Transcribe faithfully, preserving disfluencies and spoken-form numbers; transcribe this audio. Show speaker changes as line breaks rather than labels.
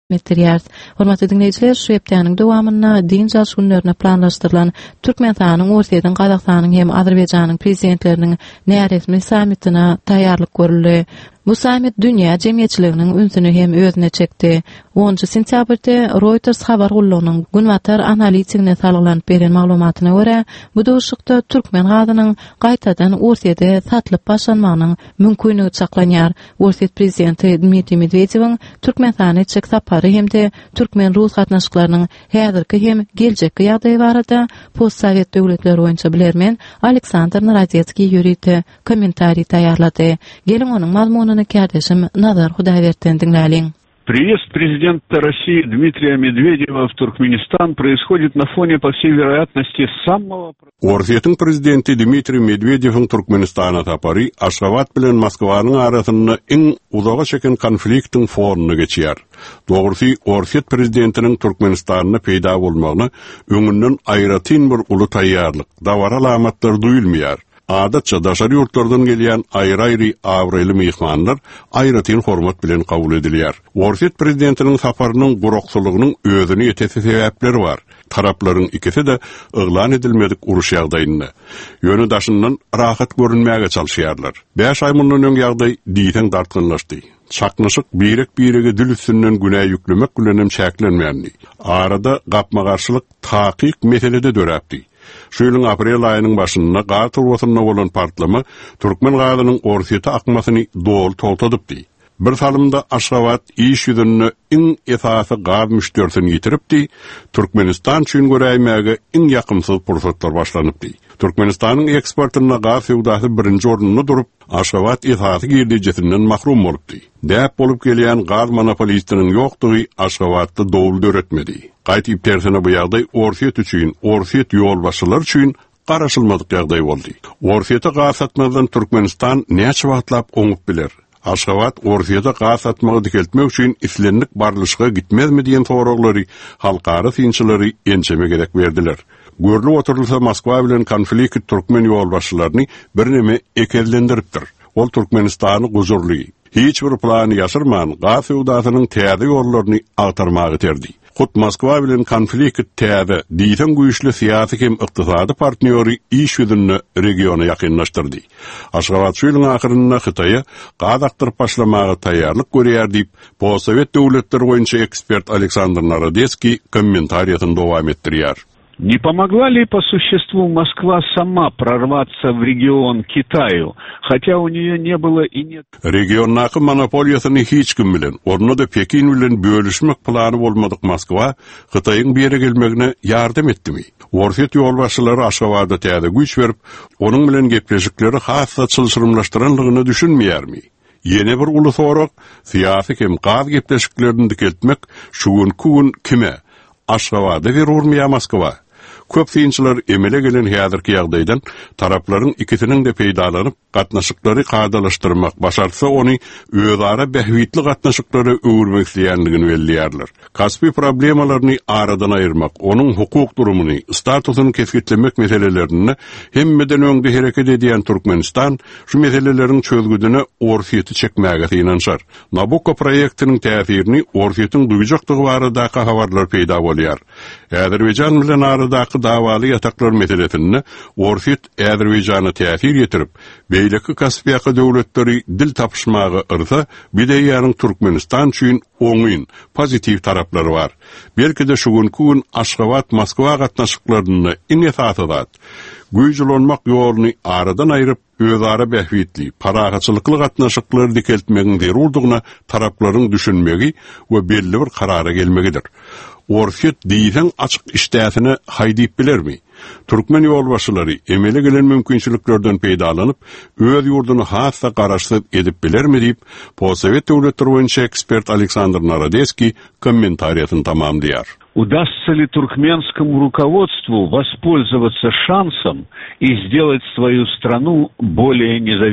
Metriyaz. Hormatly dinleyijiler, şu hepdeniň dowamyna din jalş günlerine planlaşdyrylan Türkmenistanyň, Orsiýanyň, Gazakstanyň hem Azerbaýjanyň prezidentleriniň näresmi sammitine taýýarlyk görüldi. Bu sammit dünýä jemgyýetçiliginiň ünsüni hem özüne çekdi. onuncu sentýabrda Reuters habar gullugynyň Günwatar analitikine salgylanyp beren maglumatyna görä, bu dowuşykda türkmen gazynyň gaýtadan Orsiýada satlyp başlanmagynyň mümkinligi çaklanýar. Orsiýa prezidenti Dmitri Medvedew'iň Türkmenistana çek sapary hemde türkmen rus gatnaşyklarynyň häzirki hem geljekki ýagdaýy barada postsovet döwletleri boýunça bilermen Aleksandr Narazetski ýürüýdi, kommentariýy taýýarlady. Gelin onuň mazmunyny kardeşim Nazar Hudaýberden dinläliň.
Приезд президента России Дмитрия Медведева в Туркменистан происходит на фоне, по всей вероятности, самого...
Orsiýanyň prezidenti Dmitri Medvedewiň Turkmenistana tapary Aşgabat bilen Moskwanyň arasynda iň uzaga çeken konfliktiň fonuny geçýär. Dogrusy, Orsiýa prezidentiniň Turkmenistanyna peýda bolmagyny öňünden aýratyn bir uly taýýarlyk, dawar alamatlar duýulmaýar. Adatça daşary ýurtlardan gelýän aýry-aýry awraly myhmanlar aýratyn hormat bilen kabul edilýär. Orsiýa prezidentiniň saparynyň gurukçylygynyň özüne ýetesi sebäpleri bar. Taraplaryň ikisi de yglan edilmedik uruş ýagdaýynda ýöne daşyndan rahat görünmäge çalşýarlar. beş ay mundan öň ýagdaý diýen dartgynlaşdy. Çaknaşyk birek-birege dil üstünden günäý ýüklemek bilenem çäklenmeýärdi. Arada gapma-garşylyk takyk meselede döräpdi. Şu ýylyň aprel aýynyň başynda Gatar wagtyna bolan partlama türkmen gazynyň Orsiýata akmasyny dol toltadypdy. Bir salymda Aşgabat iş ýüzünde iň esasy gaz müşterisini ýitiripdi. Türkmenistan üçin göräýmäge iň ýakymsyz pursatlar başlanypdy. Türkmenistanyň eksportyna gaz sewdasy birinji ornunda durup, Aşgabat esasy girdijesinden mahrum bolupdy. Däp bolup gelýän gaz monopolistiniň ýokdugy Aşgabatda dowul döretmedi. Gaýtyp tersine bu ýagdaý Orsiýet üçin, Orsiýet ýolbaşçylar üçin garaşylmadyk ýagdaý boldy. Orsiýeta gaz satmadan Türkmenistan näçe wagtlap oňup biler? Aşgabat Orsiýada gaz satmagy dikeltmek üçin islenlik barlyşyga gitmezmi diýen soraglary halkara synçylary ençeme gerek berdiler. Görülip oturulsa Moskwa bilen konflikt türkmen ýolbaşçylaryny birneme ekellendiripdir. Ol Türkmenistany guzurly, hiç bir plany ýaşyrman gaz sewdasynyň täze ýollaryny agtarmagy terdi. Hut Moskwa bilen konflikt täze diýen güýçli syýasy hem ykdysady partnýory iş ýüzünde regiona ýakynlaşdyrdy. Aşgabat ýylyň ahyrynda Hytaýa gaz aktyryp başlamagy taýýarlyk görýär diýip postsovet döwletleri boýunça ekspert Aleksandr Narazetski kommentariýasyny dowam etdirýär.
Не помогла ли по существу Москва сама прорваться в регион Китаю, хотя у нее не было и нет...
Regionnaky monopoliýasyny hiç kim bilen, orna da Pekin bilen bölüşmek plany bolmadyk Moskwa, Hytaýyň beri gelmegine ýardam etdimi? Orsiýet ýolbaşçylary Aşgabatda täze güýç berip, onuň bilen gepleşikleri hassa çylşyrymlaşdyranlygyny düşünmeýärmi? Ýene bir uly sorak, syýasy hem gaz gepleşiklerini dikeltmek şugun kugun kime? Aşgabatda berurmya Moskwa? Köp synçylar emele gelen häzirki ýagdaýdan taraplaryň ikisiniň de peýdalanyp gatnaşyklary gadalaşdyrmak başarsa ony özara behwitli gatnaşyklary öwürmek isleýänligini belliýärler. Kasby problemalaryny aradan aýyrmak, onuň hukuk durumuny, statusyny kesgitlemek meselelerini hemmeden öňde hereket edýän Türkmenistan şu meseleleriň çözgüdüne Orsiýety çekmäge synanşar. Nabucco proýektiniň täsirini Orsiýetyň duýjakdygy baradaky habarlar peýda bolýar. Azerbaýjan bilen aradaky dawaly ýataklar meselesinde Orsiýet Azerbaýjana täsir ýetirip, beýleki Kaspiýa döwletleri dil tapşmagy yrsa, bideýäniň Türkmenistan üçin oňyn, pozitiv taraplary bar. Belki-de şugunky gün Aşgabat Moskwa gatnaşyklaryny iň esasy güýjülenmek ýoluny aradan aýryp, özara behwitli, paragaçylykly gatnaşyklary dikeltmegiň zerurdygyna taraplaryň düşünmegi we belli bir karara gelmegidir. Orsiýet diýen açyk işdäsini haýdyp bilermi? Türkmen ýolbaşçylary emele gelen mümkinçiliklerden peýdalanyp, öz ýurduny hassa garaşsyz edip bilermi diýip, postsovet döwletleri boýunça ekspert Aleksandr Narazetski kommentariýasyny tamamlaýar.
Удастся ли туркменскому руководству воспользоваться шансом и сделать свою страну более независимой?